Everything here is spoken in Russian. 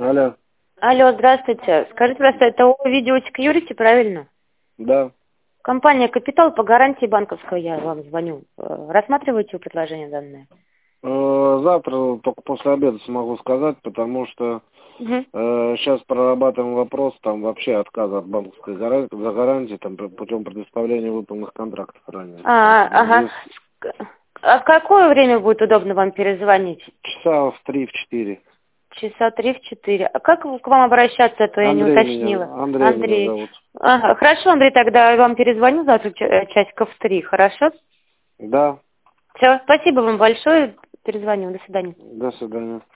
Алло. Алло, здравствуйте. Скажите, пожалуйста, это ООО «Видео Security», правильно? Да. Компания «Капитал» по гарантии банковской я вам звоню. Рассматриваете вы предложение данное? Завтра только после обеда смогу сказать, потому что Угу. сейчас прорабатываем вопрос там вообще отказа от банковской гарантии там путем предоставления выполненных контрактов ранее. Ага. Здесь А в какое время будет удобно вам перезвонить? часа в 3-4. Часа 3-4. А как к вам обращаться, а то я не уточнила. Андрей меня зовут. Ага, хорошо, Андрей, тогда я вам перезвоню завтра часиков в 3, хорошо? Да. Все, спасибо вам большое. Перезвоню. До свидания. До свидания.